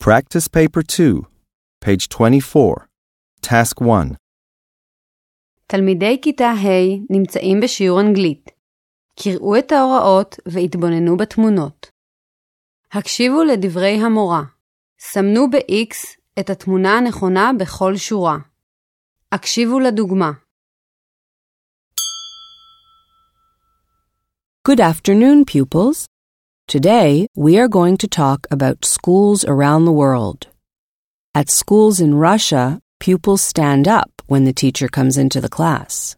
Practice Paper 2, page 24, Task 1. תלמידי כיתה ה' נמצאים בשיעור אנגלית. קראו את ההוראות והתבוננו בתמונות. הקשיבו לדברי המורה. סמנו ב-X את התמונה הנכונה בכל שורה. הקשיבו לדוגמה. Good afternoon, pupils. Today, we are going to talk about schools around the world. At schools in Russia, pupils stand up when the teacher comes into the class.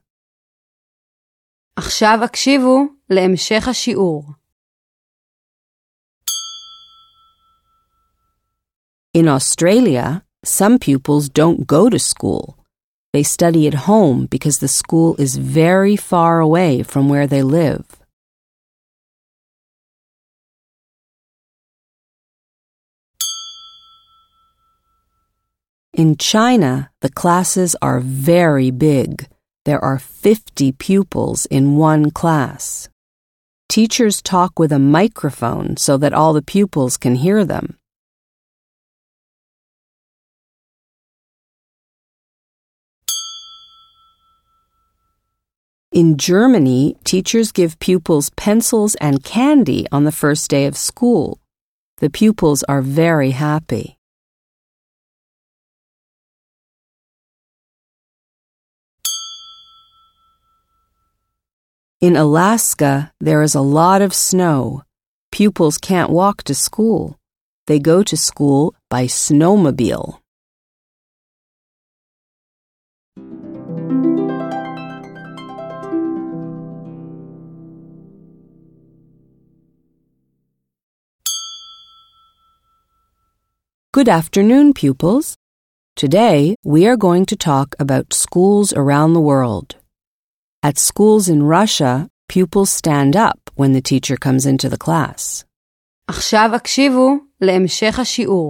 עכשיו הקשיבו להמשך השיעור. In Australia, some pupils don't go to school. They study at home because the school is very far away from where they live. In China, the classes are very big. There are 50 pupils in one class. Teachers talk with a microphone so that all the pupils can hear them. In Germany, teachers give pupils pencils and candy on the first day of school. The pupils are very happy. In Alaska, there is a lot of snow. Pupils can't walk to school. They go to school by snowmobile. Good afternoon, pupils. Today, we are going to talk about schools around the world. At schools in Russia, pupils stand up when the teacher comes into the class. עכשיו הקשיבו להמשך השיעור.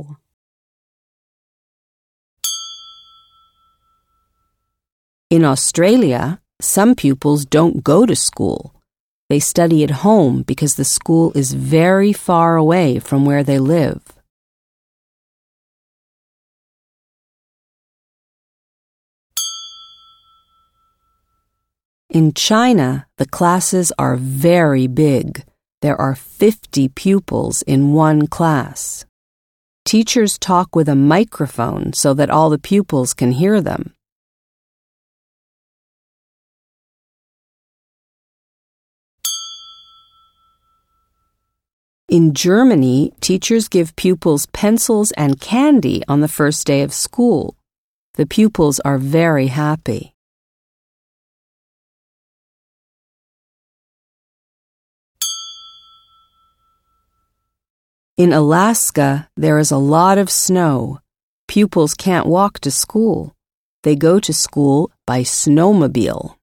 In Australia, some pupils don't go to school. They study at home because the school is very far away from where they live. In China, the classes are very big. There are 50 pupils in one class. Teachers talk with a microphone so that all the pupils can hear them. In Germany, teachers give pupils pencils and candy on the first day of school. The pupils are very happy. In Alaska, there is a lot of snow. Pupils can't walk to school. They go to school by snowmobile.